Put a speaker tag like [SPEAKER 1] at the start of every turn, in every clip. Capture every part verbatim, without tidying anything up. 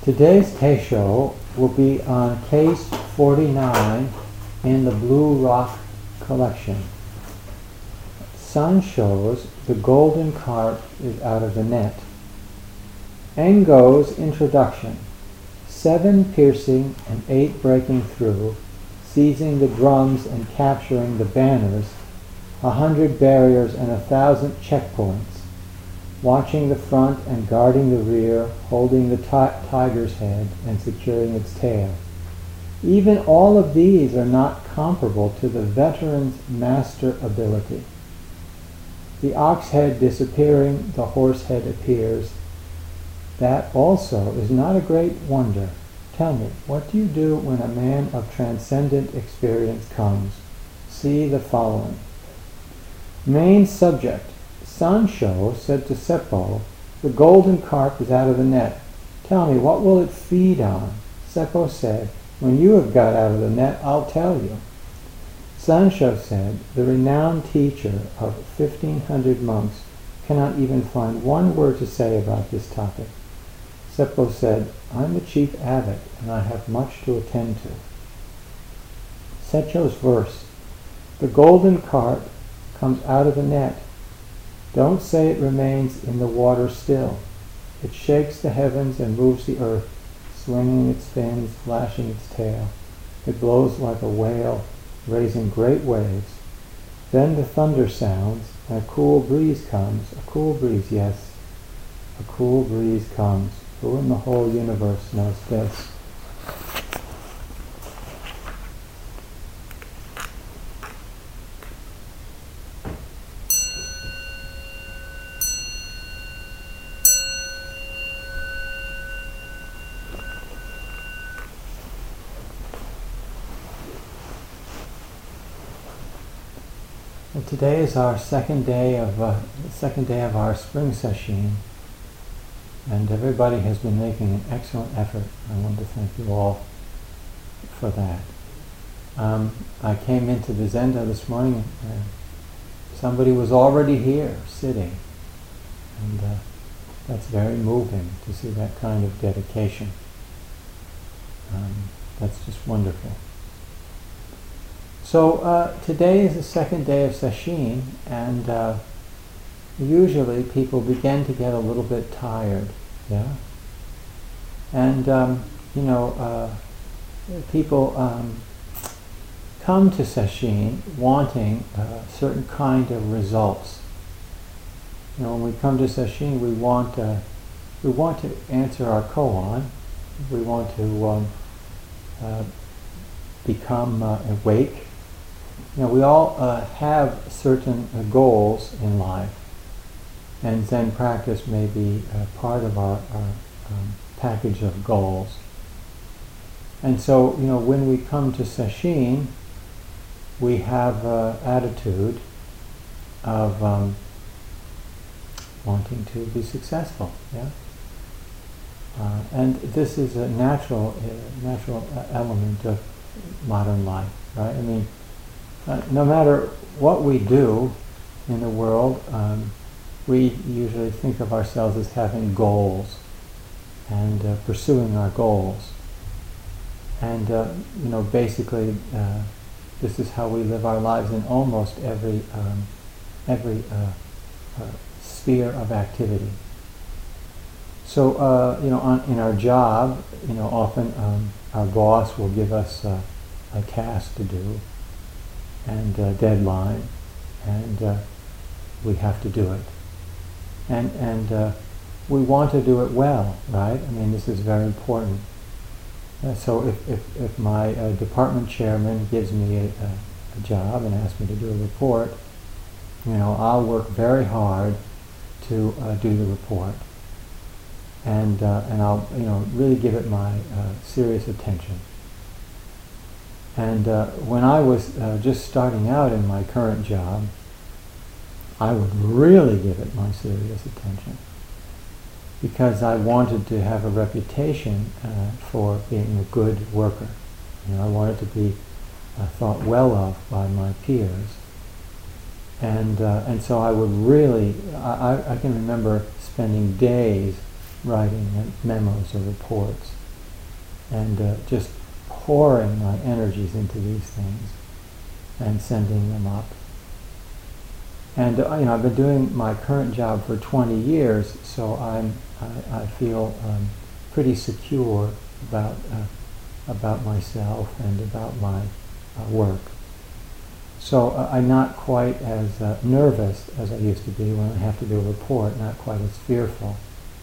[SPEAKER 1] Today's Teisho will be on case forty-nine in the Blue Rock collection. Sansho's The Golden Carp is Out of the Net. Engo's introduction. Seven piercing and eight breaking through, seizing the drums and capturing the banners, a hundred barriers and a thousand checkpoints, watching the front and guarding the rear, holding the ti- tiger's head and securing its tail. Even all of these are not comparable to the veteran's master ability. The ox head disappearing, the horse head appears. That also is not a great wonder. Tell me, what do you do when a man of transcendent experience comes? See the following. Main subject. Sansho said to Seppo, "The golden carp is out of the net. Tell me, what will it feed on?" Seppo said, "When you have got out of the net, I'll tell you." Sansho said, "The renowned teacher of fifteen hundred monks cannot even find one word to say about this topic." Seppo said, "I'm the chief abbot, and I have much to attend to." Secho's verse, "The golden carp comes out of the net. Don't say it remains in the water still. It shakes the heavens and moves the earth, swinging its fins, flashing its tail. It blows like a whale, raising great waves. Then the thunder sounds, and a cool breeze comes. A cool breeze, yes, a cool breeze comes. Who in the whole universe knows this?" Well, today is our second day of uh, the second day of our spring session, and everybody has been making an excellent effort. I want to thank you all for that. Um, I came into the Zenda this morning, and somebody was already here, sitting, and uh, that's very moving to see that kind of dedication. Um, that's just wonderful. So uh, today is the second day of Sesshin, and uh, usually people begin to get a little bit tired, yeah? And, um, you know, uh, people um, come to Sesshin wanting a certain kind of results. You know, when we come to Sesshin, we want, uh, we want to answer our koan, we want to um, uh, become uh, awake. You know, we all uh, have certain uh, goals in life, and Zen practice may be uh, part of our, our um, package of goals. And so, you know, when we come to Sesshin, we have an attitude of um, wanting to be successful, yeah? Uh, and this is a natural, uh, natural element of modern life, right? I mean, Uh, no matter what we do in the world, um, we usually think of ourselves as having goals and uh, pursuing our goals. And, uh, you know, basically, uh, this is how we live our lives in almost every, um, every uh, uh, sphere of activity. So, uh, you know, on, in our job, you know, often um, our boss will give us uh, a task to do, and uh, deadline, and uh, we have to do it. And and uh, we want to do it well, right? I mean, this is very important. Uh, so if, if, if my uh, department chairman gives me a, a, a job and asks me to do a report, you know, I'll work very hard to uh, do the report. And, uh, and I'll, you know, really give it my uh, serious attention. And uh, when I was uh, just starting out in my current job, I would really give it my serious attention, because I wanted to have a reputation uh, for being a good worker. You know, I wanted to be uh, thought well of by my peers. And uh, and so I would really, I, I can remember spending days writing memos or reports, and uh, just pouring my energies into these things and sending them up. And uh, you know, I've been doing my current job for twenty years, so I'm I, I feel um, pretty secure about uh, about myself and about my uh, work. So uh, I'm not quite as uh, nervous as I used to be when I have to do a report, not quite as fearful.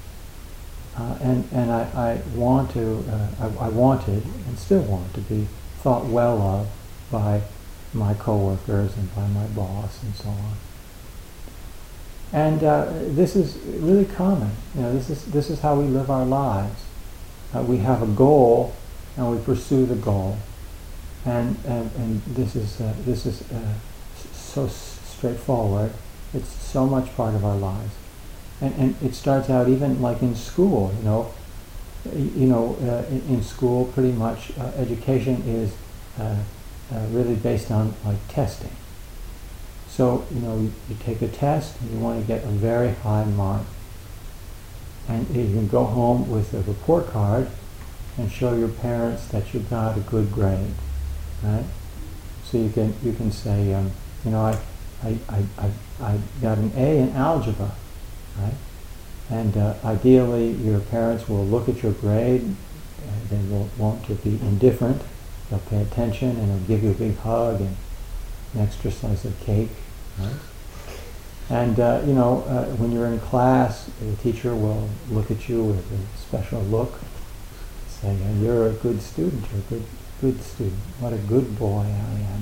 [SPEAKER 1] Uh, and and I, I want to, uh, I, I wanted and still want to be thought well of by my coworkers and by my boss and so on. And uh, this is really common. You know, this is this is how we live our lives. Uh, we have a goal, and we pursue the goal. And and, and this is uh, this is uh, so s- straightforward. It's so much part of our lives. And and it starts out even like in school. You know, you know, uh, in, in school, pretty much uh, education is uh, uh, really based on like testing. So, you know, you, you take a test and you want to get a very high mark. And you can go home with a report card and show your parents that you got a good grade, right? So you can you can say, um, you know, I, I, I, I, I got an A in algebra, right? And uh, ideally your parents will look at your grade, and they will want to be indifferent, they'll pay attention and they'll give you a big hug and an extra slice of cake. Right? And uh, you know, uh, when you're in class, the teacher will look at you with a special look, saying, "You're a good student. You're a good, good student. What a good boy I am."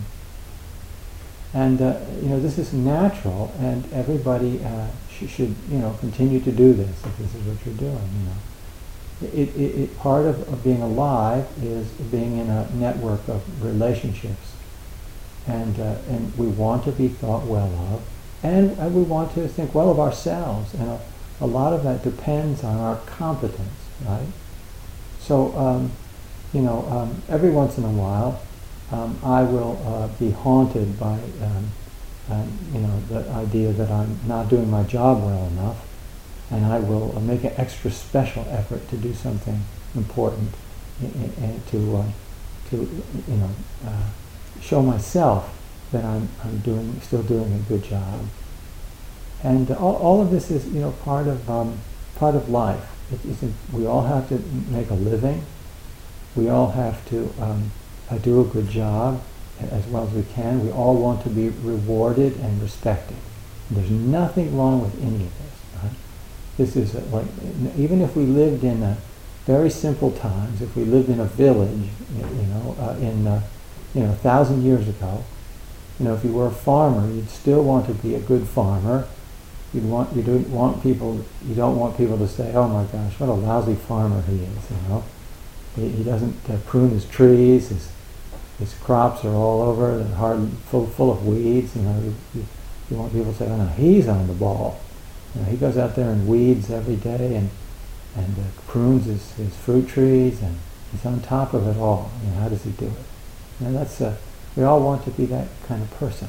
[SPEAKER 1] And uh, you know, this is natural, and everybody uh, sh- should, you know, continue to do this if this is what you're doing. You know, it, it, it part of, of being alive is being in a network of relationships. And uh, and we want to be thought well of, and, and we want to think well of ourselves, and a, a lot of that depends on our competence, right? So, um, you know, um, every once in a while, um, I will uh, be haunted by, um, um, you know, the idea that I'm not doing my job well enough, and I will uh, make an extra special effort to do something important, and to, uh, to, you know. Uh, show myself that I'm, I'm doing, still doing a good job. And all, all of this is, you know, part of um, part of life. It isn't, we all have to make a living. We all have to um, uh, do a good job as well as we can. We all want to be rewarded and respected. And there's nothing wrong with any of this. Right? This is a, like, even if we lived in a very simple times, if we lived in a village, you know, uh, in uh, you know, a thousand years ago, you know, if you were a farmer, you'd still want to be a good farmer. You'd want, you don't want people, you don't want people to say, "Oh my gosh, what a lousy farmer he is," you know. He, he doesn't uh, prune his trees, his, his crops are all over, they're hard, full, full of weeds, you know. You, you, you want people to say, "Oh no, he's on the ball." You know, he goes out there and weeds every day and, and uh, prunes his, his fruit trees, and he's on top of it all. You know, how does he do it? You know, that's uh, we all want to be that kind of person,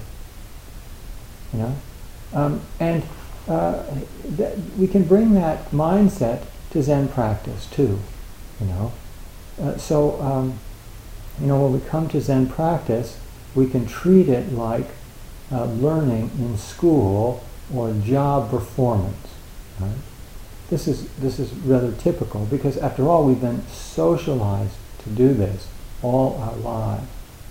[SPEAKER 1] you know, um, and uh, th- we can bring that mindset to Zen practice too, you know. Uh, so, um, you know, when we come to Zen practice, we can treat it like uh, learning in school or job performance. Right? This is this is rather typical because, after all, we've been socialized to do this all our lives.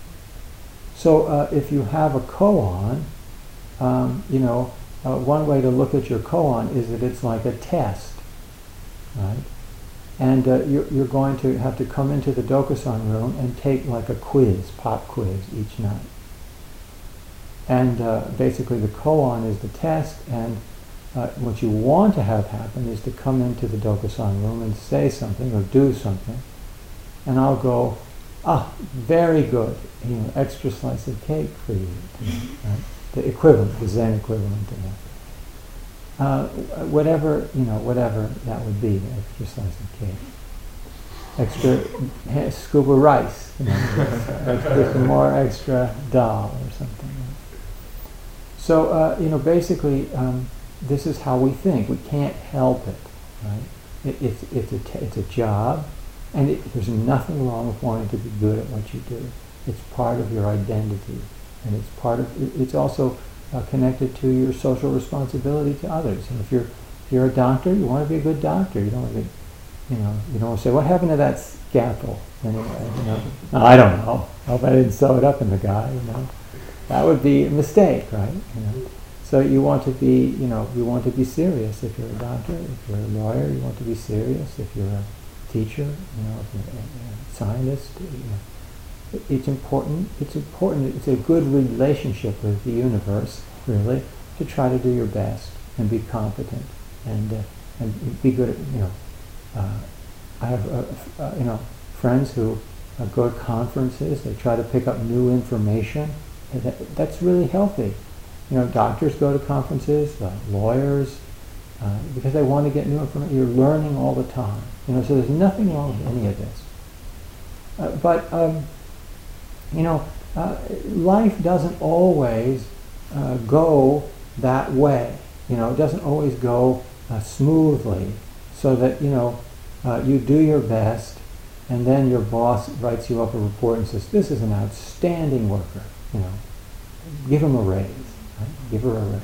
[SPEAKER 1] So uh, if you have a koan, um, you know, uh, one way to look at your koan is that it's like a test, right? And uh, you're, you're going to have to come into the Dokusan room and take like a quiz, pop quiz each night. And uh, basically the koan is the test, and uh, what you want to have happen is to come into the Dokusan room and say something or do something, and I'll go, "Ah, very good, you know, extra slice of cake for you." Right? The equivalent, the Zen equivalent to that. Uh, whatever, you know, whatever that would be, extra slice of cake. Extra scoop of rice, you know, extra, more extra dal or something. So, uh, you know, basically, um, this is how we think. We can't help it, right? It, it's it's a t- it's a job, and it, there's nothing wrong with wanting to be good at what you do. It's part of your identity, and it's part of. It, it's also uh, connected to your social responsibility to others. And if you're if you're a doctor, you want to be a good doctor. You don't want to be, you know, you don't want to say, what happened to that scalpel? Anyway, you know, no, I don't know. I hope I didn't sew it up in the guy. You know, that would be a mistake, right? You know. So you want to be, you know, you want to be serious. If you're a doctor, if you're a lawyer, you want to be serious. If you're a teacher, you know, if you're a, a scientist, you know, it's important. It's important. It's a good relationship with the universe, really, to try to do your best and be competent and uh, and be good at, you know. Uh, I have, uh, uh, you know, friends who uh, go to conferences. They try to pick up new information. And that, that's really healthy. You know, doctors go to conferences, uh, lawyers, uh, because they want to get new information. You're learning all the time. You know, so there's nothing wrong with any of this. Uh, but, um, you know, uh, life doesn't always uh, go that way. You know, it doesn't always go uh, smoothly, so that, you know, uh, you do your best, and then your boss writes you up a report and says, this is an outstanding worker, you know, give him a raise. Right? Give her a raise.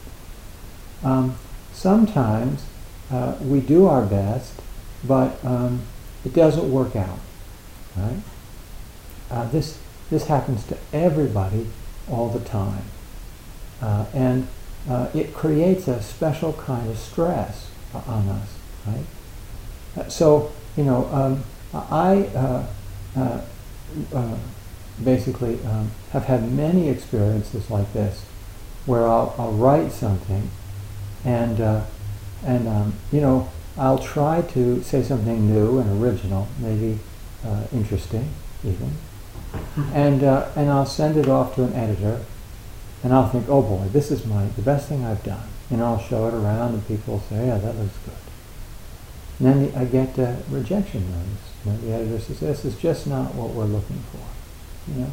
[SPEAKER 1] Um, sometimes uh, we do our best, but um, it doesn't work out. Right? Uh, this this happens to everybody all the time, uh, and uh, it creates a special kind of stress uh, on us. Right? Uh, so you know, um, I uh, uh, uh, basically um, have had many experiences like this, where I'll, I'll write something, and uh, and um, you know, I'll try to say something new and original, maybe uh, interesting even, and uh, and I'll send it off to an editor, and I'll think, oh boy, this is my the best thing I've done, and I'll show it around, and people will say, yeah, that looks good. And then the, I get a rejection notice. You know, the editor says, this is just not what we're looking for, you know.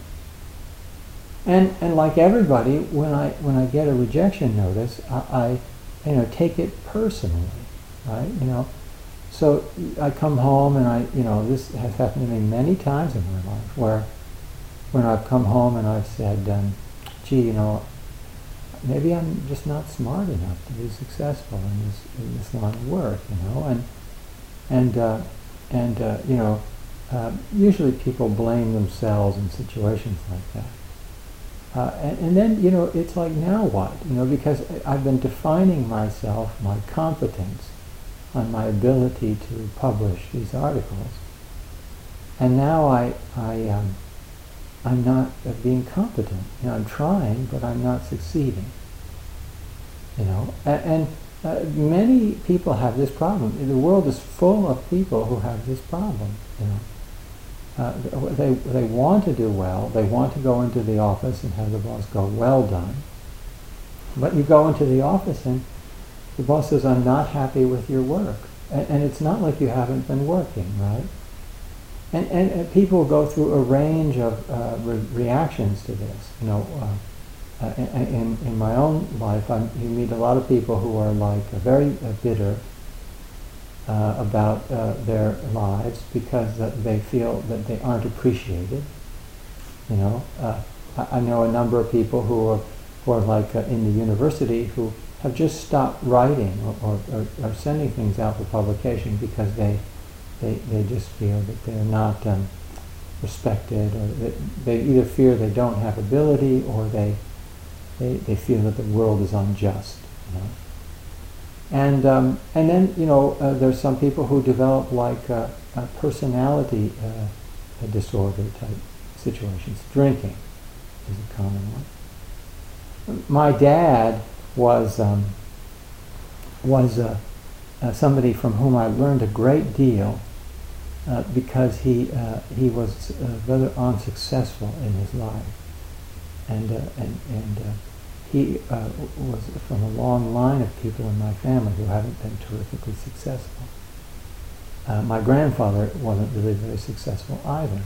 [SPEAKER 1] And and like everybody, when I when I get a rejection notice, I, I you know take it personally, right? You know, so I come home and I you know this has happened to me many times in my life, where when I've come home and I've said, um, gee, you know, maybe I'm just not smart enough to be successful in this in this line of work, you know, and and uh, and uh, you know, uh, usually people blame themselves in situations like that. Uh, and, and then, you know, it's like, now what? You know, because I've been defining myself, my competence, on my ability to publish these articles. And now I, I, um, I'm not uh, being competent. You know, I'm trying, but I'm not succeeding. You know, and, and uh, many people have this problem. The world is full of people who have this problem, you know. Uh, they they want to do well. They want to go into the office and have the boss go, well done. But you go into the office and the boss says, I'm not happy with your work. And, and it's not like you haven't been working, right? And, and, and people go through a range of uh, re- reactions to this. You know, uh, uh, in, in my own life, I'm, you meet a lot of people who are like uh, very uh, bitter Uh, about uh, their lives because uh, they feel that they aren't appreciated. You know, uh, I, I know a number of people who are, who are like uh, in the university who have just stopped writing or, or, or, or sending things out for publication because they they, they just feel that they're not um, respected, or that they either fear they don't have ability, or they they, they feel that the world is unjust. You know? And um, and then, you know, uh, there's some people who develop like uh, a personality uh, a disorder type situations. Drinking is a common one. My dad was um, was uh, uh, somebody from whom I learned a great deal uh, because he uh, he was uh, rather unsuccessful in his life, and uh, and and. Uh, He uh, was from a long line of people in my family who haven't been terrifically successful. Uh, my grandfather wasn't really very successful either.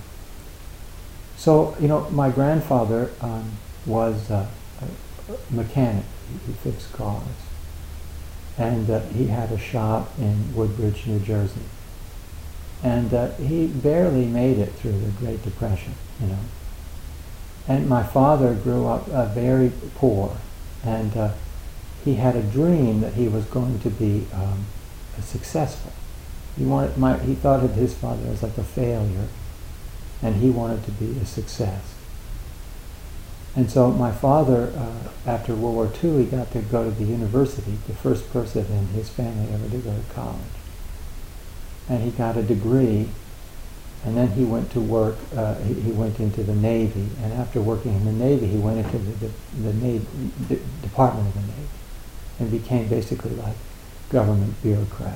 [SPEAKER 1] So, you know, my grandfather um, was uh, a mechanic. He, he fixed cars. and uh, he had a shop in Woodbridge, New Jersey. And uh, he barely made it through the Great Depression, you know. And my father grew up uh, very poor, and uh, he had a dream that he was going to be um, successful. He wanted, my, he thought of his father as like a failure, and he wanted to be a success. And so my father, uh, after World War Two, he got to go to the university, the first person in his family ever to go to college. And he got a degree, and then he went to work, uh, he, he went into the Navy, and after working in the Navy, he went into the, the, the Navy, the Department of the Navy, and became basically like government bureaucrat.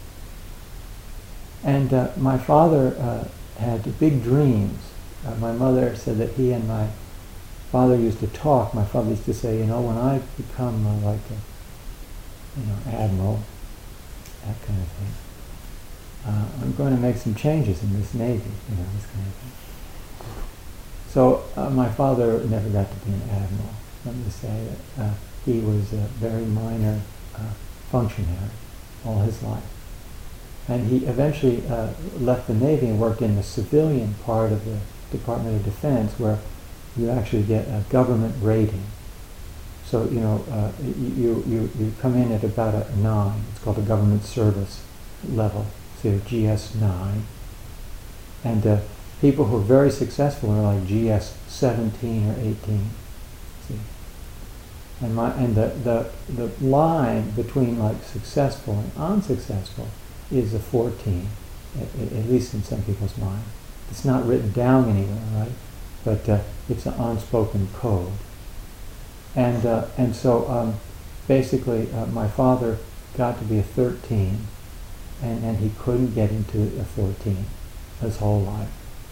[SPEAKER 1] And uh, my father uh, had big dreams. Uh, my mother said that he and my father used to talk. My father used to say, you know, when I become uh, like a, you know, admiral, that kind of thing, uh, I'm going to make some changes in this Navy, you know, this kind of thing. So uh, my father never got to be an admiral. Let me say that uh, he was a very minor uh, functionary all his life. And he eventually uh, left the Navy and worked in the civilian part of the Department of Defense, where you actually get a government rating. So, you know, uh, you, you, you come in at about a nine. It's called a government service level, so G S nine. And uh, people who are very successful are like G S seventeen or eighteen. See? And, my, and the, the, the line between like successful and unsuccessful is a fourteen, at, at least in some people's mind. It's not written down anywhere, right? But uh, it's an unspoken code. And uh, and so um, basically uh, my father got to be a thirteen, and, and he couldn't get into a fourteen his whole life.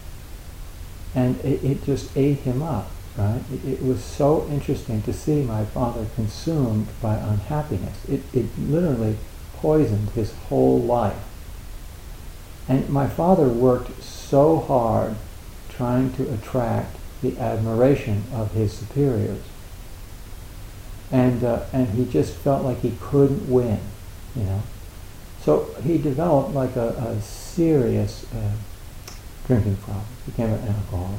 [SPEAKER 1] And it, it just ate him up, right? It, it was so interesting to see my father consumed by unhappiness. It, it literally poisoned his whole life. And my father worked so hard trying to attract the admiration of his superiors. And uh, and he just felt like he couldn't win, you know. So he developed like a, a serious uh, drinking problem, became an alcoholic,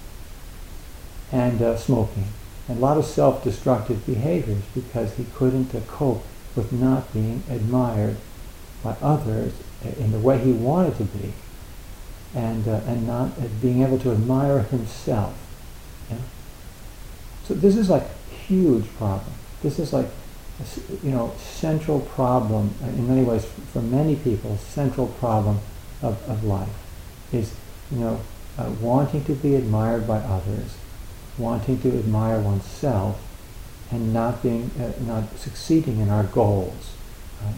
[SPEAKER 1] and uh, smoking, and a lot of self-destructive behaviors because he couldn't uh, cope with not being admired by others in the way he wanted to be, and uh, and not uh, being able to admire himself. You know? So this is like a huge problem. This is like a, you know, central problem uh, in many ways for many people. Central problem of, of life is, you know, uh, wanting to be admired by others, wanting to admire oneself, and not being uh, not succeeding in our goals. Right?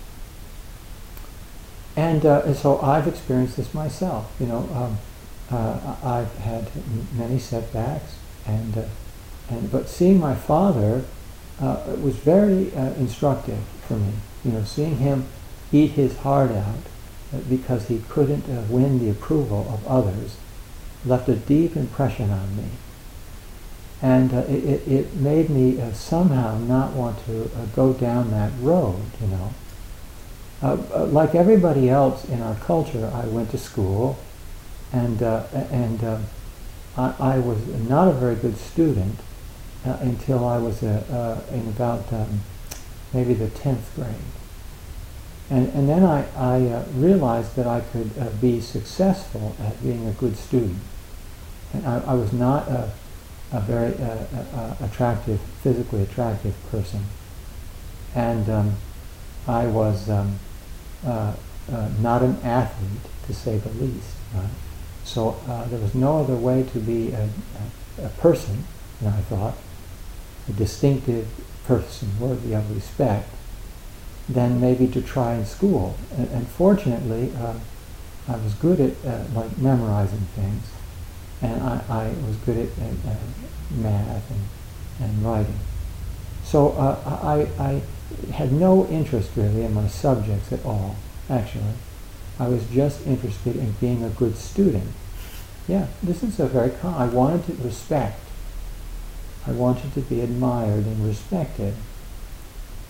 [SPEAKER 1] And, uh, and so I've experienced this myself. You know, um, uh, I've had m- many setbacks, and uh, and but seeing my father uh, was very uh, instructive for me. You know, seeing him eat his heart out uh, because he couldn't uh, win the approval of others left a deep impression on me, and uh, it, it it made me uh, somehow not want to uh, go down that road. You know. Uh, uh, like everybody else in our culture, I went to school, and uh, and uh, I, I was not a very good student uh, until I was uh, uh, in about um, maybe the tenth grade, and and then I I uh, realized that I could uh, be successful at being a good student, and I, I was not a, a very uh, uh, attractive, physically attractive person, and um, I was. Um, Uh, uh, not an athlete, to say the least. Right? So uh, there was no other way to be a, a, a person, you know, I thought, a distinctive person worthy of respect, than maybe to try in school. And, and fortunately, uh, I was good at uh, like memorizing things, and I, I was good at, at uh, math and, and writing. So uh, I, I had no interest really in my subjects at all, actually. I was just interested in being a good student. Yeah, this is a very common. I wanted to respect. I wanted to be admired and respected.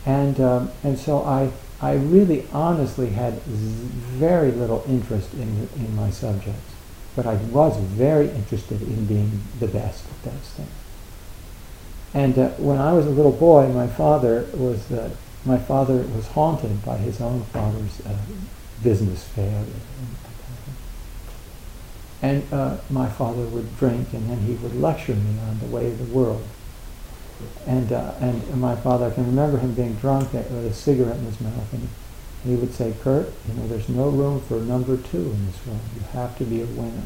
[SPEAKER 1] And um, and so I I really honestly had z- very little interest in in my subjects, but I was very interested in being the best at those things. And uh, when I was a little boy, my father was uh, my father was haunted by his own father's uh, business failure. And uh, my father would drink, and then he would lecture me on the way of the world. And uh, and my father, I can remember him being drunk with a cigarette in his mouth, and he would say, "Kurt, you know, there's no room for number two in this world. You have to be a winner."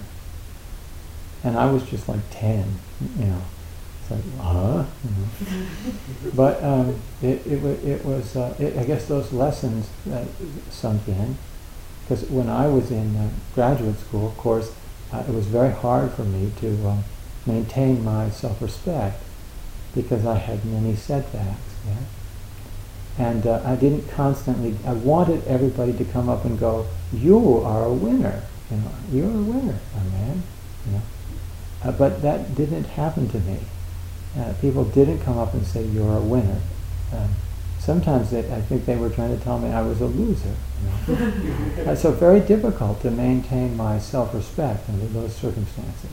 [SPEAKER 1] And I was just like ten, you know. It's like, huh? You know. But um, it it, wa- it was, uh, it, I guess those lessons uh, sunk in, because when I was in uh, graduate school, of course, uh, it was very hard for me to um, maintain my self-respect, because I had many setbacks, yeah? And uh, I didn't constantly, I wanted everybody to come up and go, "You are a winner, you know, you're a winner, my man," you know. Uh, but that didn't happen to me. Uh, people didn't come up and say, "You're a winner." Um, sometimes they, I think they were trying to tell me I was a loser, you know. uh, so very difficult to maintain my self-respect under those circumstances.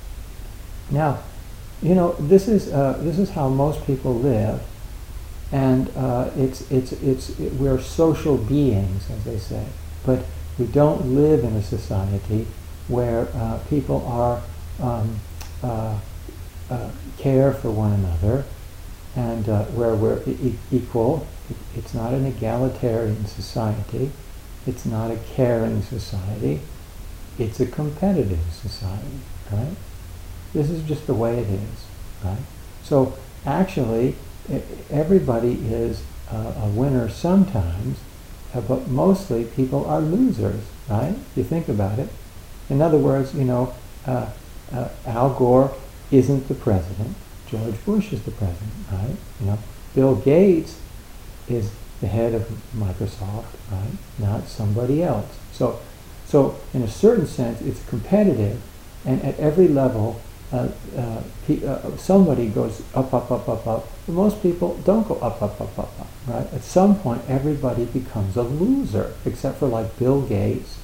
[SPEAKER 1] Now, you know, this is uh, this is how most people live, and uh, it's it's it's it, we're social beings, as they say, but we don't live in a society where uh, people are um, uh, uh, care for one another, and uh, where we're e- equal. It's not an egalitarian society. It's not a caring society. It's a competitive society, right? This is just the way it is, right? So actually, everybody is uh, a winner sometimes, uh, but mostly people are losers, right? If you think about it. In other words, you know, uh, uh, Al Gore isn't the president. George Bush is the president, right? You know, Bill Gates is the head of Microsoft, right? Not somebody else. So, so in a certain sense, it's competitive, and at every level, Uh, uh, pe- uh, somebody goes up, up, up, up, up. But most people don't go up, up, up, up, up, right? At some point, everybody becomes a loser, except for like Bill Gates,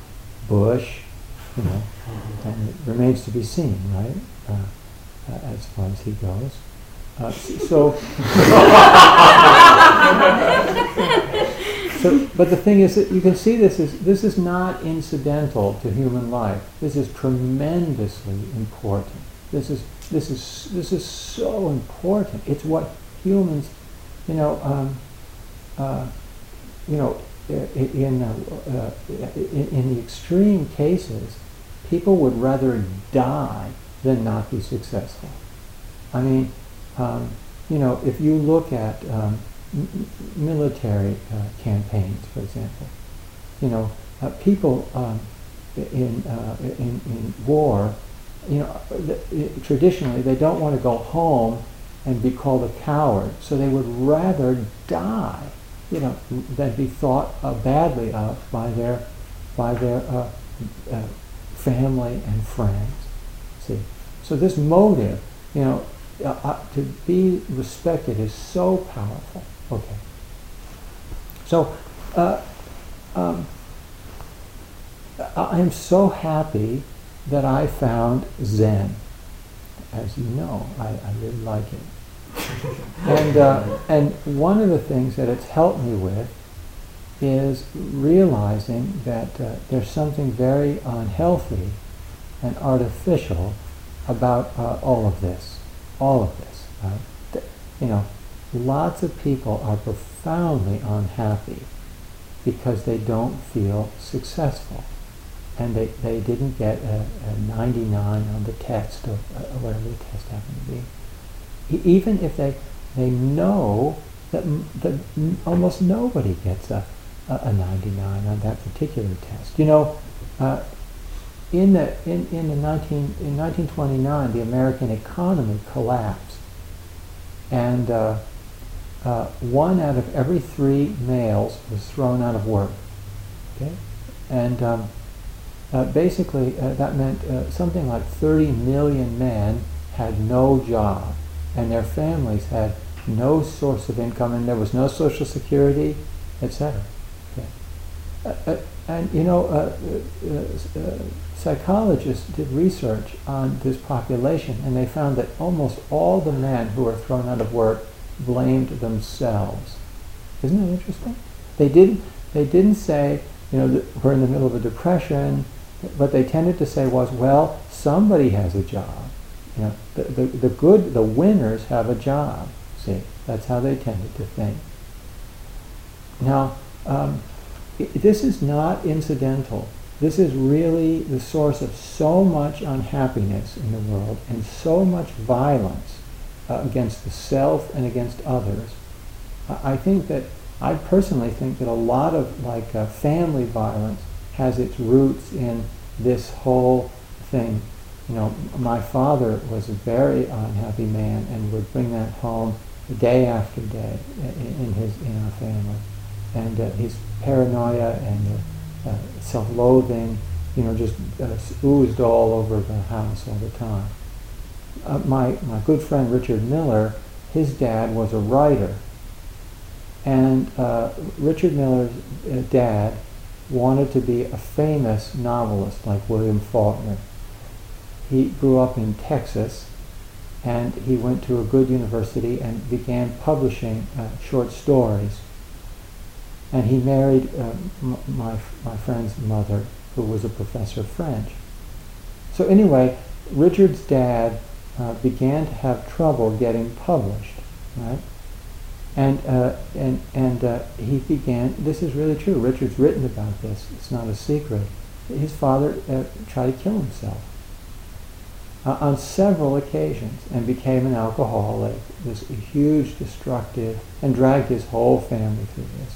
[SPEAKER 1] Bush, you know, and it remains to be seen, right? Uh, uh, as far as he goes. Uh, so, so, but the thing is that you can see this is this is not incidental to human life. This is tremendously important. This is this is this is so important. It's what humans, you know, um, uh, you know, in uh, uh, in, in the extreme cases, people would rather die than not be successful. I mean, um, you know, if you look at um, m- military uh, campaigns, for example, you know, uh, people um, in, uh, in in war, you know, the, it, traditionally they don't want to go home and be called a coward, so they would rather die, you know, than be thought uh, badly of by their by their uh, uh, family and friends. See, so this motive, you know. Uh, uh, to be respected is so powerful. Okay. So, uh, um, I am so happy that I found Zen. As you know, I, I really like it. and uh, and one of the things that it's helped me with is realizing that uh, there's something very unhealthy and artificial about uh, all of this. All of this, right? Th- you know, lots of people are profoundly unhappy because they don't feel successful, and they, they didn't get a, a ninety-nine on the test, or uh, whatever the test happened to be. E- even if they they know that, m- that m- almost nobody gets a, a, a ninety-nine on that particular test. You know, uh, In the in, in the nineteen in nineteen twenty-nine, the American economy collapsed, and uh, uh, one out of every three males was thrown out of work. Okay, and um, uh, basically uh, that meant uh, something like thirty million men had no job, and their families had no source of income, and there was no Social Security, et cetera. Okay. Uh, uh, and you know, uh, uh, uh, psychologists did research on this population, and they found that almost all the men who were thrown out of work blamed themselves. Isn't that interesting? They didn't. They didn't say, you know, that we're in the middle of a depression. What they tended to say was, well, somebody has a job. You know, the, the, the good, the winners have a job. See, that's how they tended to think. Now, um, it, this is not incidental. This is really the source of so much unhappiness in the world and so much violence uh, against the self and against others. I, I think that, I personally think that a lot of like uh, family violence has its roots in this whole thing. You know, my father was a very unhappy man and would bring that home day after day in, in his in our family, and uh, his paranoia and uh, uh, self-loathing, you know, just uh, oozed all over the house all the time. Uh, my my good friend Richard Miller, his dad was a writer, and uh, Richard Miller's uh, dad wanted to be a famous novelist like William Faulkner. He grew up in Texas, and he went to a good university and began publishing uh, short stories. And he married uh, m- my my friend's mother, who was a professor of French. So anyway, Richard's dad uh, began to have trouble getting published, right? And uh, and and uh, he began. This is really true. Richard's written about this. It's not a secret. His father uh, tried to kill himself uh, on several occasions, and became an alcoholic. This huge, destructive, and dragged his whole family through this.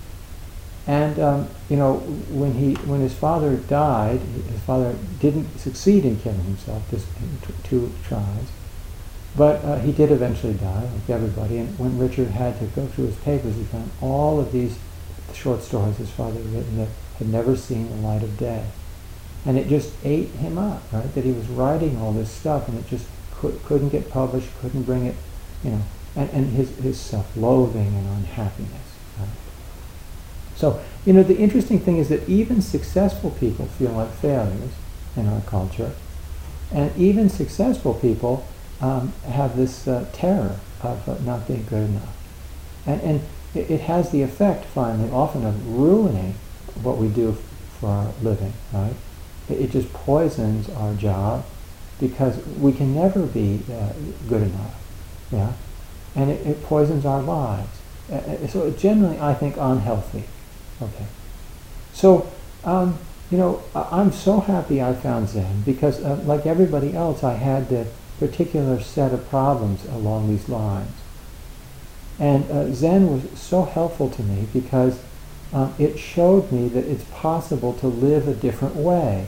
[SPEAKER 1] And um, you know, when he when his father died, his father didn't succeed in killing himself. This t- two tries. But uh, he did eventually die, like everybody. And when Richard had to go through his papers, he found all of these short stories his father had written that had never seen the light of day. And it just ate him up, right? That he was writing all this stuff, and it just could, couldn't get published, couldn't bring it, you know, and, and his, his self-loathing and unhappiness, right? So, you know, the interesting thing is that even successful people feel like failures in our culture, and even successful people Um, have this uh, terror of uh, not being good enough. And, and it, it has the effect, finally, often of ruining what we do f- for our living, right? It, it just poisons our job, because we can never be uh, good enough, yeah? And it, it poisons our lives. Uh, so it's generally, I think, unhealthy, okay? So, um, you know, I- I'm so happy I found Zen, because uh, like everybody else, I had the particular set of problems along these lines. And uh, Zen was so helpful to me because um, it showed me that it's possible to live a different way.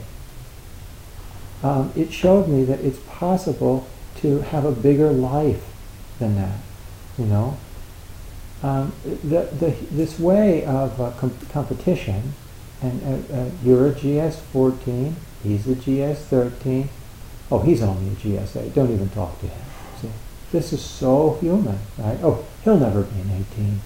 [SPEAKER 1] Um, it showed me that it's possible to have a bigger life than that, you know. Um, the, the, this way of uh, com- competition, and uh, uh, you're a G S fourteen, he's a G S thirteen, oh, he's only a G S eight. Don't even talk to him. See, this is so human, right? Oh, he'll never be an eighteen.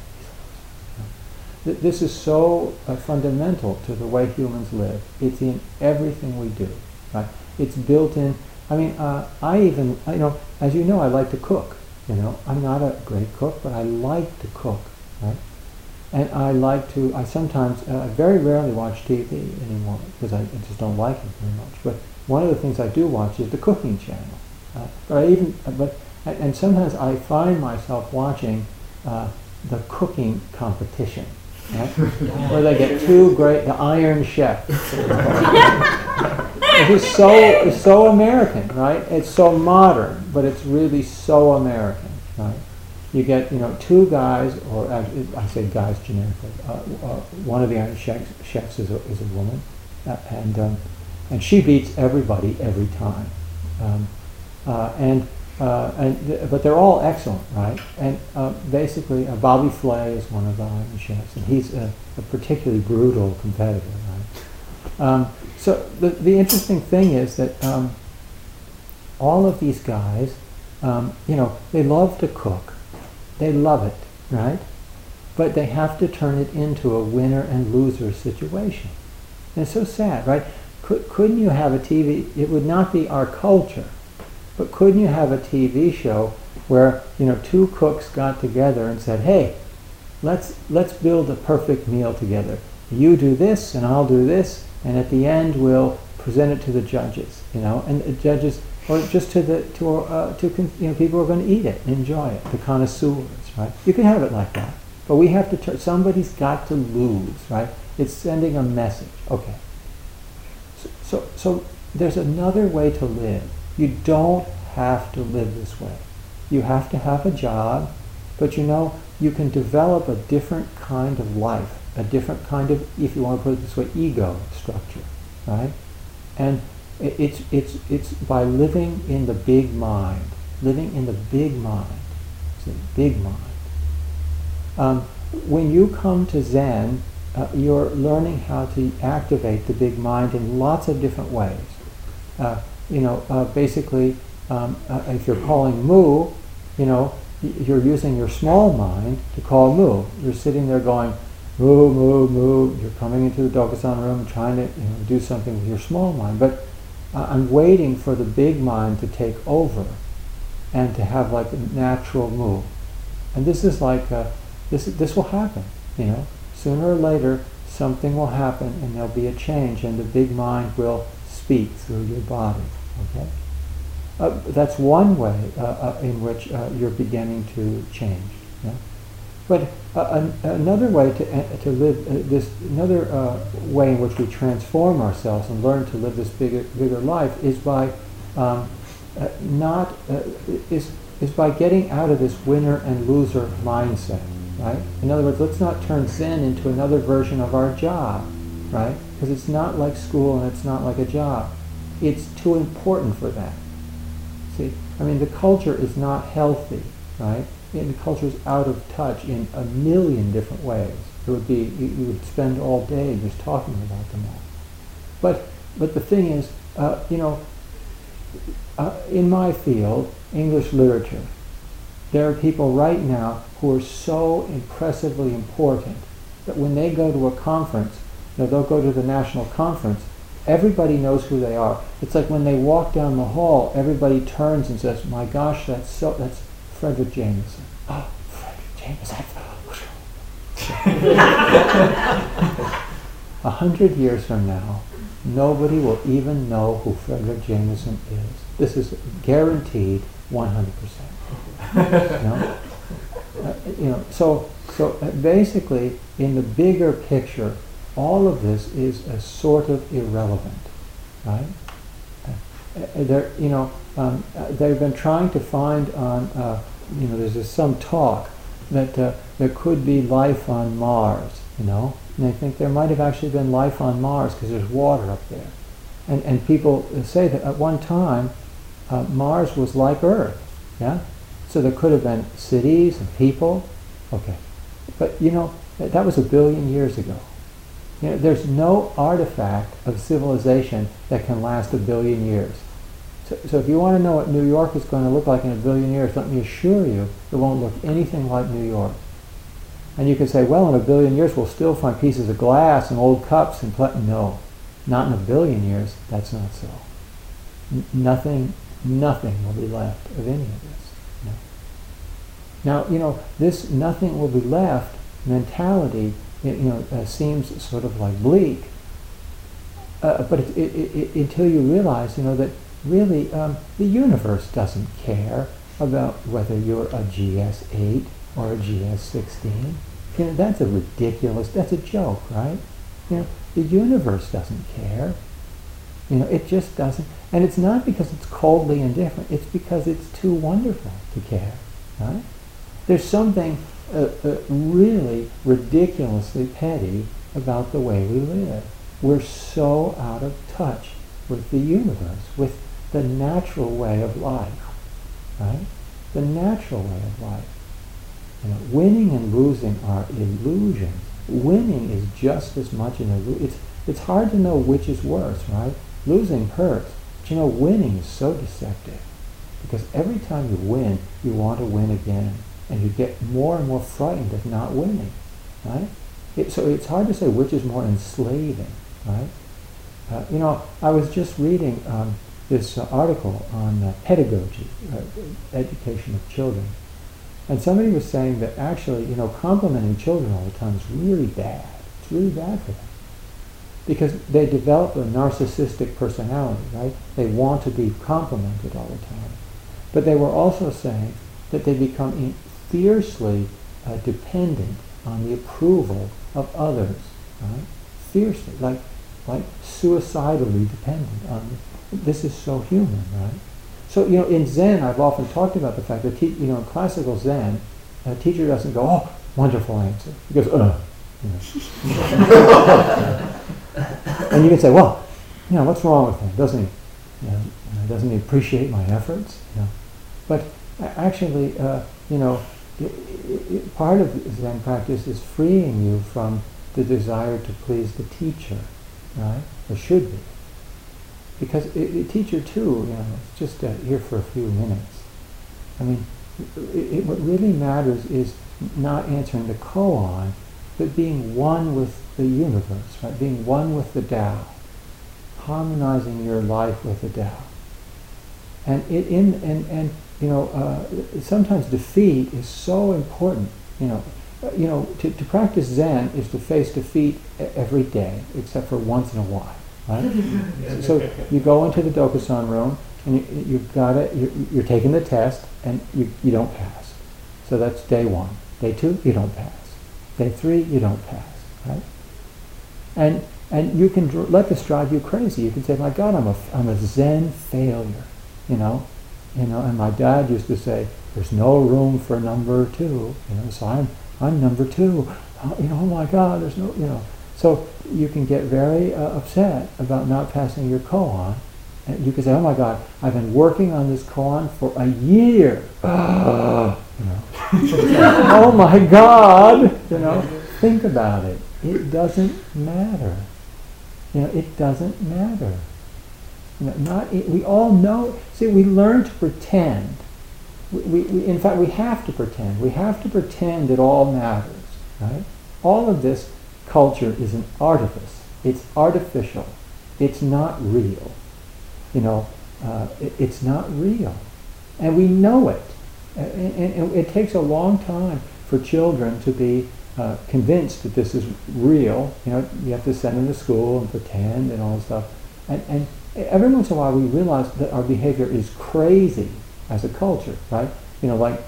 [SPEAKER 1] This is so uh, fundamental to the way humans live. It's in everything we do, right? It's built in. I mean, uh, I even, you know, as you know, I like to cook. You know, I'm not a great cook, but I like to cook, right? And I like to. I sometimes, uh, I very rarely watch T V anymore because I, I just don't like it very much. But one of the things I do watch is the cooking channel. Uh, but I even, but and sometimes I find myself watching uh, the cooking competition, right? Where they get two great, the Iron Chef. It is so it's so American, right? It's so modern, but it's really so American, right? You get, you know, two guys, or uh, I say guys generically. Uh, uh, one of the Iron Chefs, chefs is a, is a woman, uh, and. Um, And she beats everybody every time, um, uh, and uh, and th- but they're all excellent, right? And uh, basically, uh, Bobby Flay is one of the Iron Chefs, and he's a, a particularly brutal competitor, right? Um, so the the interesting thing is that um, all of these guys, um, you know, they love to cook, they love it, right? But they have to turn it into a winner and loser situation. And it's so sad, right? Could, couldn't you have a T V, it would not be our culture, but couldn't you have a T V show where, you know, two cooks got together and said, hey, let's let's build a perfect meal together. You do this and I'll do this, and at the end we'll present it to the judges, you know, and the judges, or just to the to uh, to you know, people who are going to eat it, enjoy it, the connoisseurs, right? You can have it like that, but we have to. Tur- somebody's got to lose, right? It's sending a message. Okay. So, so so there's another way to live. You don't have to live this way. You have to have a job, but you know you can develop a different kind of life, a different kind of, if you want to put it this way, ego structure, right? And it's it's it's by living in the big mind, living in the big mind, it's a big mind. Um, when you come to Zen, uh, you're learning how to activate the big mind in lots of different ways. Uh, you know, uh, basically, um, uh, if you're calling mu, you know, y- you're using your small mind to call mu. You're sitting there going, mu, mu, mu. You're coming into the Dokusan room and trying to, you know, do something with your small mind. But uh, I'm waiting for the big mind to take over and to have like a natural mu. And this is like, a, this this will happen, you know. Sooner or later, something will happen and there'll be a change and the big mind will speak through your body, okay? Uh, that's one way uh, uh, in which uh, you're beginning to change. Yeah? But uh, an, another way to uh, to live uh, this, another uh, way in which we transform ourselves and learn to live this bigger bigger life is by um, uh, not uh, is is by getting out of this winner and loser mindset. Right? In other words, let's not turn Zen into another version of our job, right? Because it's not like school and it's not like a job. It's too important for that. See, I mean, the culture is not healthy, right? And the culture is out of touch in a million different ways. It would be, you, you would spend all day just talking about them all. But, but the thing is, uh, you know, uh, in my field, English literature, there are people right now who are so impressively important that when they go to a conference, you know, they'll go to the national conference, everybody knows who they are. It's like when they walk down the hall, everybody turns and says, my gosh, that's so, that's Frederick Jameson. Oh, Frederick Jameson. A hundred years from now, nobody will even know who Frederick Jameson is. This is guaranteed one hundred percent. You know? Uh, you know, so so uh, basically, in the bigger picture, all of this is a sort of irrelevant, right? Uh, uh, there, you know, um, uh, they've been trying to find on, uh, you know, there's this, some talk that uh, there could be life on Mars, you know, and they think there might have actually been life on Mars because there's water up there, and and people say that at one time uh, Mars was like Earth, yeah. So there could have been cities and people, okay. But you know, that was a billion years ago. You know, there's no artifact of civilization that can last a billion years. So, so if you want to know what New York is going to look like in a billion years, let me assure you, it won't look anything like New York. And you can say, well, in a billion years we'll still find pieces of glass and old cups and pla-. No, not in a billion years, that's not so. N- nothing, nothing will be left of any of this. Now, you know, this nothing will be left mentality, you know, uh, seems sort of like bleak. Uh, but it, it, it, until you realize, you know, that really um, the universe doesn't care about whether you're a G S eight or a G S sixteen. You know, that's a ridiculous, that's a joke, right? You know, the universe doesn't care. You know, it just doesn't. And it's not because it's coldly indifferent. It's because it's too wonderful to care, right? There's something uh, uh, really ridiculously petty about the way we live. We're so out of touch with the universe, with the natural way of life, right? The natural way of life. You know, winning and losing are illusions. Winning is just as much an illusion. It's, it's hard to know which is worse, right? Losing hurts. But you know, winning is so deceptive. Because every time you win, you want to win again. and you get more and more frightened of not winning, right? It, so it's hard to say which is more enslaving, right? Uh, you know, I was just reading um, this uh, article on uh, pedagogy, uh, education of children, and somebody was saying that actually, you know, complimenting children all the time is really bad. It's really bad for them. Because they develop a narcissistic personality, right? They want to be complimented all the time. But they were also saying that they become in- fiercely uh, dependent on the approval of others, right? Fiercely, like like suicidally dependent on. This is so human, right? So, you know, in Zen, I've often talked about the fact that, te- you know, in classical Zen, a teacher doesn't go, "Oh, wonderful answer." He goes, "Ugh." You know. And you can say, "Well, you know, what's wrong with him? Doesn't he? You know, doesn't he appreciate my efforts?" You know. But actually, uh, you know, it, it, part of Zen practice is freeing you from the desire to please the teacher, right? Or should be. Because the teacher too, you know, is just uh, here for a few minutes. I mean, it, it, what really matters is not answering the koan, but being one with the universe, right? Being one with the Tao, harmonizing your life with the Tao. And it in and and you know, uh, sometimes defeat is so important. You know, uh, you know, to, to practice Zen is to face defeat every day, except for once in a while. Right? So, so you go into the Dokusan room, and you, you've got it. You're, you're taking the test, and you you don't pass. So that's day one. Day two, you don't pass. Day three, you don't pass. Right? And and you can dr- let this drive you crazy. You can say, "My God, I'm a I'm a Zen failure." You know, you know. And my dad used to say, "There's no room for number two." You know, so I'm I'm number two. Oh, you know, oh my God, there's no, you know. So you can get very uh, upset about not passing your koan. And you can say, "Oh my God, I've been working on this koan for a year." Uh, you know. Oh my God, you know. Think about it. It doesn't matter. You know, it doesn't matter. You know, not it, we all know. See, we learn to pretend. We, we, we, in fact, we have to pretend. We have to pretend it all matters, right? All of this culture is an artifice. It's artificial. It's not real. You know, uh, it, it's not real, and we know it. And, and, and it takes a long time for children to be uh, convinced that this is real. You know, you have to send them to school and pretend and all this stuff. And, and every once in a while, we realize that our behavior is crazy as a culture, right? You know, like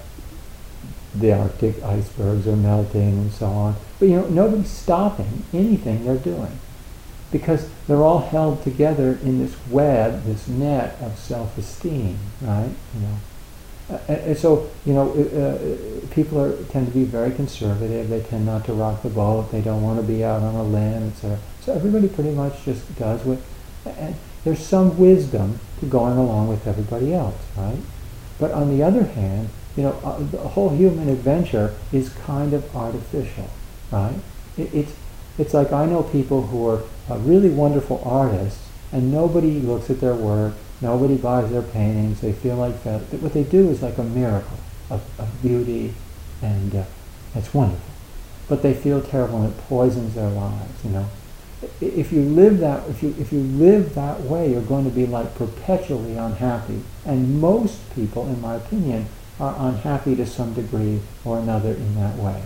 [SPEAKER 1] the Arctic icebergs are melting and so on. But you know, nobody's stopping anything they're doing because they're all held together in this web, this net of self-esteem, right? You know, uh, and so you know, uh, people are tend to be very conservative. They tend not to rock the boat. They don't want to be out on a limb, et cetera. So everybody pretty much just does what. And there's some wisdom to going along with everybody else, right? But on the other hand, you know, uh, the whole human adventure is kind of artificial, right? It, it's it's like I know people who are uh, really wonderful artists, and nobody looks at their work, nobody buys their paintings. They feel like that. What they do is like a miracle of, of beauty, and uh, it's wonderful. But they feel terrible, and it poisons their lives. You know, if you live that if you if you live that way, you're going to be like perpetually unhappy. And most people, in my opinion, are unhappy to some degree or another in that way.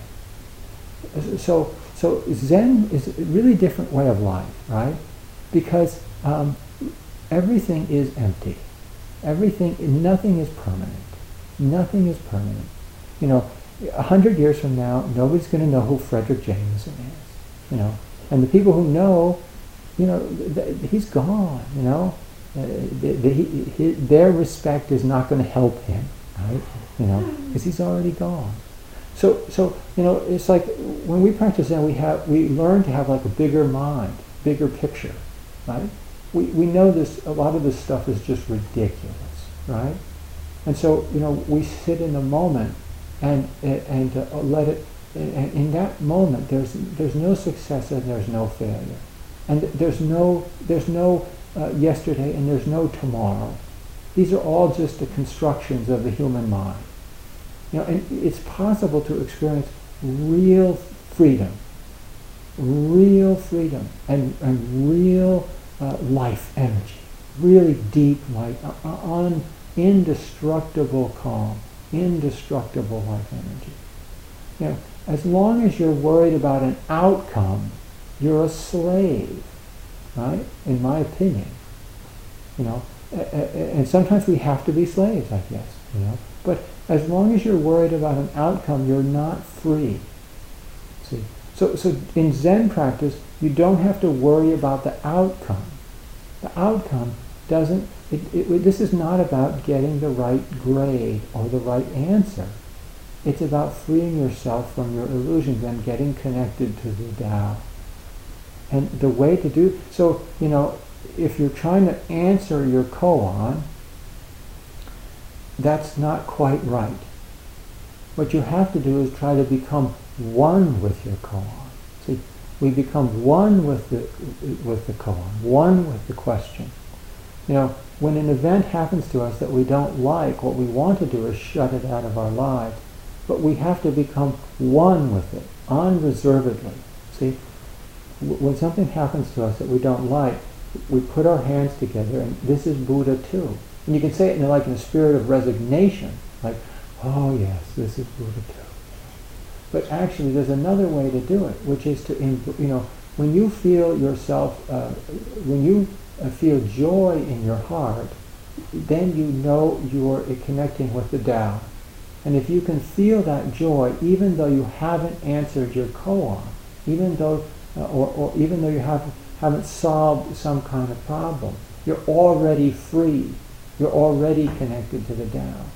[SPEAKER 1] So, so Zen is a really different way of life, right? Because um, everything is empty. Everything, nothing is permanent. Nothing is permanent. You know, a hundred years from now, nobody's going to know who Frederick Jameson is. You know, and the people who know, you know, th- th- he's gone. You know, uh, the, the, he, he, their respect is not going to help him, right? You know, because he's already gone. So, so you know, it's like when we practice Zen, we have we learn to have like a bigger mind, bigger picture, right? We we know this. A lot of this stuff is just ridiculous, right? And so, you know, we sit in the moment and and uh, let it. And in that moment, there's there's no success and there's no failure, and there's no there's no uh, yesterday and there's no tomorrow. These are all just the constructions of the human mind. You know, and it's possible to experience real freedom, real freedom, and, and real uh, life energy, really deep light, uh, on indestructible calm, indestructible life energy. You know, as long as you're worried about an outcome, you're a slave, right? In my opinion, you know, and sometimes we have to be slaves, I guess, you know. But as long as you're worried about an outcome, you're not free. See, so so in Zen practice, you don't have to worry about the outcome. The outcome doesn't. It, it, this is not about getting the right grade or the right answer. It's about freeing yourself from your illusions and getting connected to the Tao. And the way to do so, you know, if you're trying to answer your koan, that's not quite right. What you have to do is try to become one with your koan. See, we become one with the with the koan, one with the question. You know, when an event happens to us that we don't like, what we want to do is shut it out of our lives. But we have to become one with it, unreservedly. See, w- when something happens to us that we don't like, we put our hands together, and this is Buddha too. And you can say it in like in a spirit of resignation, like, oh yes, this is Buddha too. But actually, there's another way to do it, which is to, you know, when you feel yourself, uh, when you uh, feel joy in your heart, then you know you're connecting with the Tao. And if you can feel that joy, even though you haven't answered your koan, even though, uh, or, or even though you haven't haven't solved some kind of problem, you're already free. You're already connected to the Tao.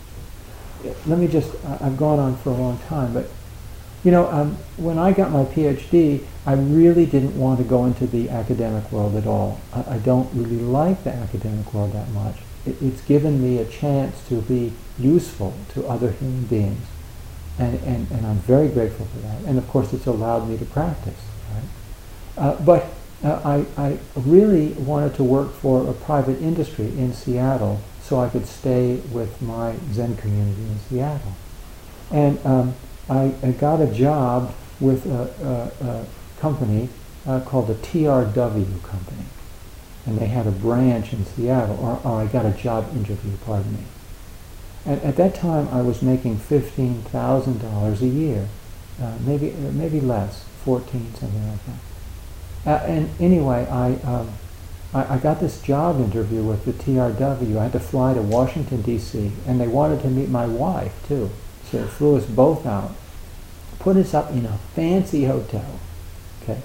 [SPEAKER 1] Let me just, uh, I've gone on for a long time, but you know, um, when I got my PhD, I really didn't want to go into the academic world at all. I, I don't really like the academic world that much. It, it's given me a chance to be useful to other human beings, and, and, and I'm very grateful for that. And of course, it's allowed me to practice, right? Uh, but uh, I, I really wanted to work for a private industry in Seattle so I could stay with my Zen community in Seattle. And um, I, I got a job with a, a, a company uh, called the T R W company. And they had a branch in Seattle, or, or I got a job interview, pardon me. And at that time, I was making fifteen thousand dollars a year, uh, maybe maybe less, fourteen, something like that. Uh, and anyway, I, um, I I got this job interview with the T R W. I had to fly to Washington, D C, and they wanted to meet my wife, too. So they flew us both out, put us up in a fancy hotel, okay?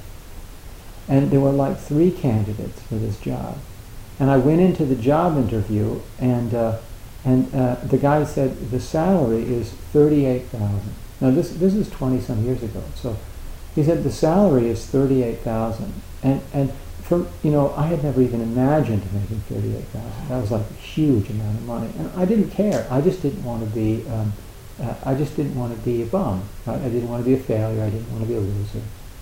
[SPEAKER 1] And there were like three candidates for this job. And I went into the job interview, and uh, and uh, the guy said the salary is thirty-eight thousand dollars. Now this this is twenty some years ago. So he said the salary is thirty-eight thousand dollars. And and from you know I had never even imagined making thirty-eight thousand dollars. That was like a huge amount of money, and I didn't care. I just didn't want to be um, uh, I just didn't want to be a bum. Right? I didn't want to be a failure. I didn't want to be a loser.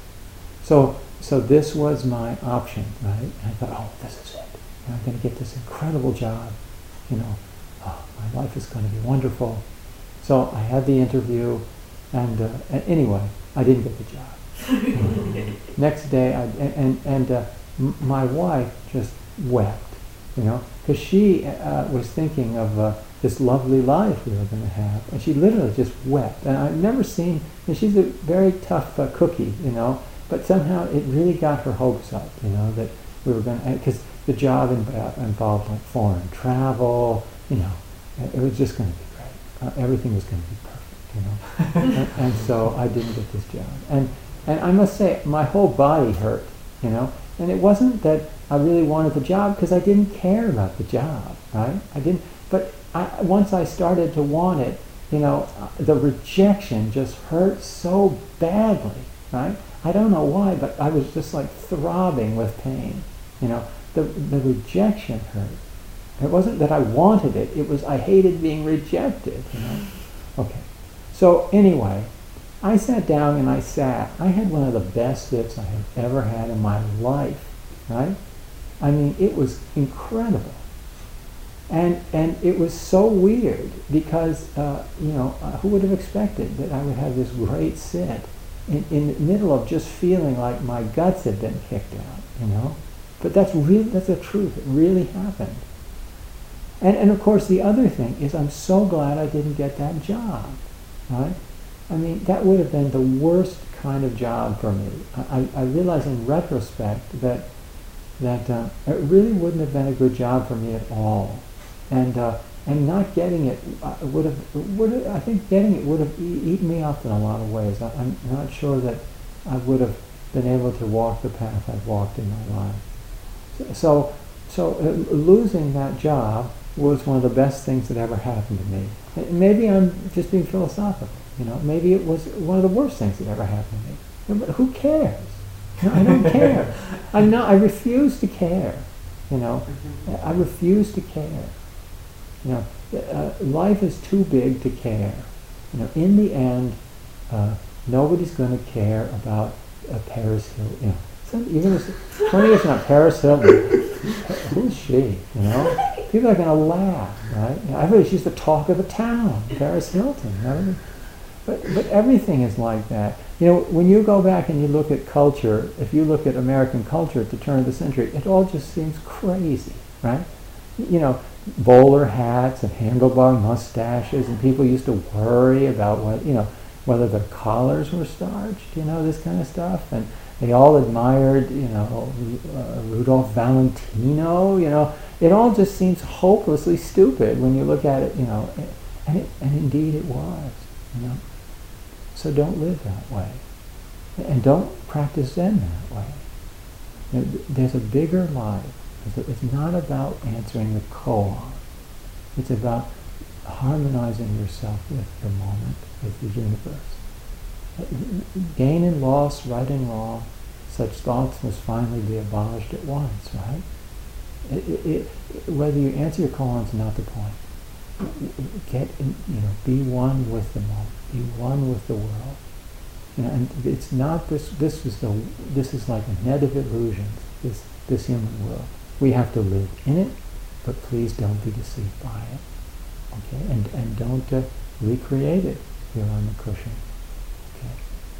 [SPEAKER 1] So. So this was my option, right? And I thought, oh, this is it. I'm going to get this incredible job. You know, oh, my life is going to be wonderful. So I had the interview, and, uh, and anyway, I didn't get the job. Next day, I, and and uh, m- my wife just wept, you know, because she uh, was thinking of uh, this lovely life we were going to have, and she literally just wept. And I've never seen. And she's a very tough uh, cookie, you know. But somehow it really got her hopes up, you know, that we were going to, because the job inv- involved like foreign travel, you know, it was just going to be great. Uh, everything was going to be perfect, you know. and, and so I didn't get this job. And and I must say, my whole body hurt, you know. And it wasn't that I really wanted the job, because I didn't care about the job, right? I didn't, but I, once I started to want it, you know, uh, the rejection just hurt so badly, right? I don't know why, but I was just like throbbing with pain. You know, the the rejection hurt. It wasn't that I wanted it, it was I hated being rejected, you know. Okay. So anyway, I sat down and I sat. I had one of the best sits I have ever had in my life, right? I mean, it was incredible. And and it was so weird because, uh, you know, uh, who would have expected that I would have this great sit in, in the middle of just feeling like my guts had been kicked out, you know? But that's real, that's the truth. It really happened. And, and of course, the other thing is I'm so glad I didn't get that job, right? I mean, that would have been the worst kind of job for me. I, I realize in retrospect that that uh, it really wouldn't have been a good job for me at all. And uh, and not getting it uh, would have, would have, I think getting it would have e- eaten me up in a lot of ways. I, I'm not sure that I would have been able to walk the path I've walked in my life. So, so uh, losing that job was one of the best things that ever happened to me. Maybe I'm just being philosophical, you know. Maybe it was one of the worst things that ever happened to me. But who cares? You know, I don't care. I'm not. I refuse to care. You know, I refuse to care. You know, uh, life is too big to care. You know, in the end, uh, nobody's going to care about uh, Paris Hilton. You know, some, even if twenty years from now, Paris Hilton. Who's she? You know, people are going to laugh, right? You know, I really, she's the talk of the town, Paris Hilton. You know? But but everything is like that. You know, when you go back and you look at culture, if you look at American culture at the turn of the century, it all just seems crazy, right? You know, bowler hats and handlebar mustaches, and people used to worry about what, you know, whether their collars were starched, you know, this kind of stuff, and they all admired, you know, uh, Rudolph Valentino, you know. It all just seems hopelessly stupid when you look at it, you know, and it, and indeed it was, you know. So don't live that way, and don't practice Zen that way. You know, there's a bigger life. It's not about answering the koan. It's about harmonizing yourself with the moment, with the universe. Gain and loss, right and wrong, such thoughts must finally be abolished at once, right? It, it, it, whether you answer your koan is not the point. Get in, you know, be one with the moment, be one with the world. You know, and it's not this. This is the. This is like a net of illusions. This this human world. We have to live in it, but please don't be deceived by it. Okay, and and don't uh, recreate it here on the cushion. Okay.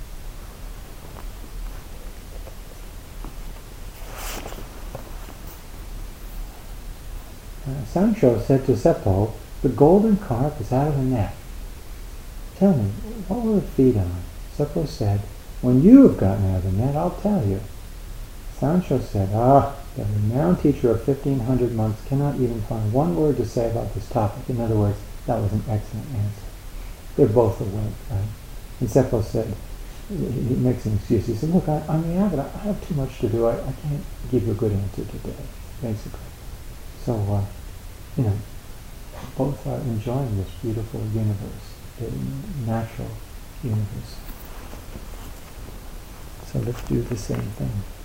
[SPEAKER 1] Uh, Sancho said to Seppo, "The golden carp is out of the net. Tell me, what will it feed on?" Seppo said, "When you have gotten out of the net, I'll tell you." Sancho said, "Ah, the renowned teacher of fifteen hundred months cannot even find one word to say about this topic." In other words, that was an excellent answer. They're both awake, right? And Seppo said, he makes an excuse. He said, "Look, I, I'm the abbot. I have too much to do. I, I can't give you a good answer today," basically. So, uh, you know, both are enjoying this beautiful universe, the natural universe. So let's do the same thing.